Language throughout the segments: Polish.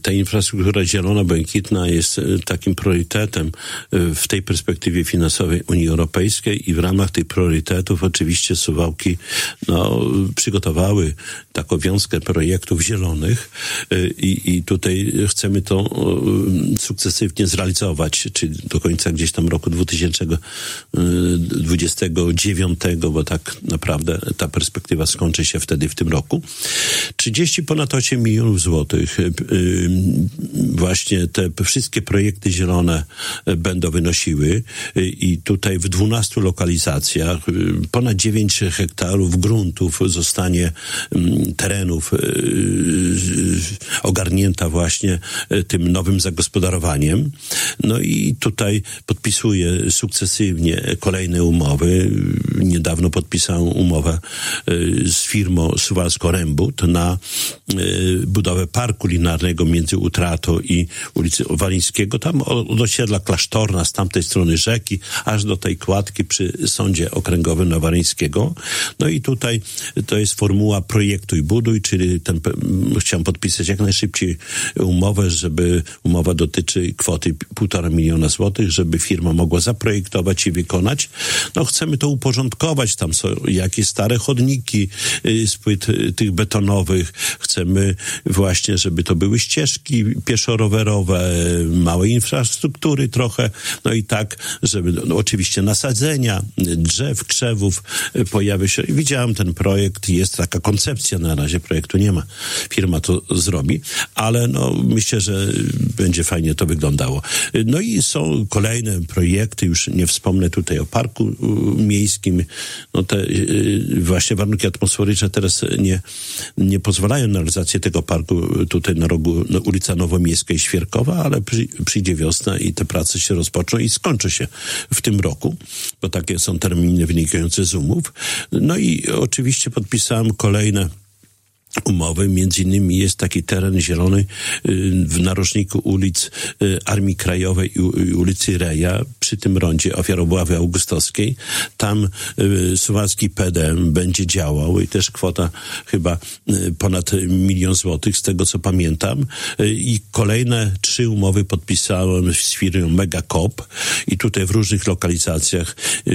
Ta infrastruktura zielona, błękitna jest takim priorytetem w tej perspektywie finansowej Unii Europejskiej i w ramach tych priorytetów oczywiście Suwałki przygotowały taką wiązkę projektów zielonych i tutaj chcemy to sukcesywnie zrealizować, czyli do końca gdzieś tam roku 2029, bo tak naprawdę ta perspektywa skończy się wtedy w tym roku. Ponad 8 milionów złotych właśnie te wszystkie projekty zielone będą wynosiły i tutaj w 12 lokalizacjach ponad 9 hektarów gruntów zostanie terenów ogarnięta właśnie tym nowym zagospodarowaniem. No i tutaj podpisuje sukcesywnie kolejne umowy. Niedawno podpisałem umowę z firmą Suwalsko-Rembut na budowę parku linearnego między Utratą i ulicy Walińskiego, tam od osiedla Klasztorna, z tamtej strony rzeki, aż do tej kładki przy Sądzie Okręgowym Nawaryńskiego. No i tutaj to jest formuła projektuj, buduj, czyli chciałem podpisać jak najszybciej umowę, żeby umowa dotyczy kwoty 1,5 miliona złotych, żeby firma mogła zaprojektować i wykonać. No chcemy to uporządkować, tam są jakieś stare chodniki z płyt tych betonowych. Chcemy właśnie, żeby to były ścieżki pieszo-rowerowe, małe infrastruktury trochę, no i tak, żeby oczywiście nasadzenia, drzew, krzewów pojawi się. Widziałem ten projekt, jest taka koncepcja, na razie projektu nie ma. Firma to zrobi, ale myślę, że będzie fajnie to wyglądało. No i są kolejne projekty, już nie wspomnę tutaj o parku miejskim, te właśnie warunki atmosferyczne teraz nie pozwalają na realizację tego parku tutaj na rogu ulica Nowomiejska i Świerkowa, ale przyjdzie wiosna i te prace się rozpoczną i skończy się w tym roku, bo takie są terminy wynikające z umów. No i oczywiście podpisałem kolejne umowy. Między innymi jest taki teren zielony w narożniku ulic Armii Krajowej i ulicy Reja, przy tym rondzie Ofiarobuławy Augustowskiej. Tam suwalski PDM będzie działał i też kwota chyba ponad 1 milion złotych, z tego co pamiętam. I kolejne 3 umowy podpisałem z firmą Megacop i tutaj w różnych lokalizacjach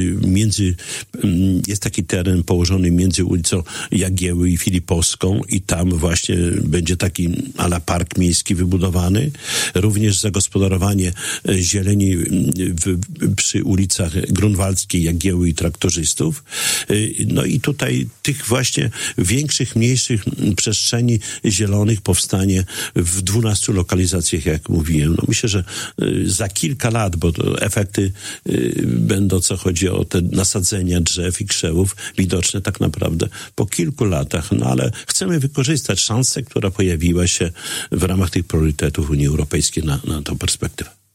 jest taki teren położony między ulicą Jagieły i Filipowską i tam właśnie będzie taki ala park miejski wybudowany. Również zagospodarowanie zieleni przy ulicach Grunwaldzkiej, Jagieły i Traktorzystów. No i tutaj tych właśnie większych, mniejszych przestrzeni zielonych powstanie w 12 lokalizacjach, jak mówiłem. Myślę, że za kilka lat, bo to efekty będą, co chodzi o te nasadzenia drzew i krzewów, widoczne tak naprawdę po kilku latach. Ale chcemy wykorzystać szansę, która pojawiła się w ramach tych priorytetów Unii Europejskiej na tę perspektywę.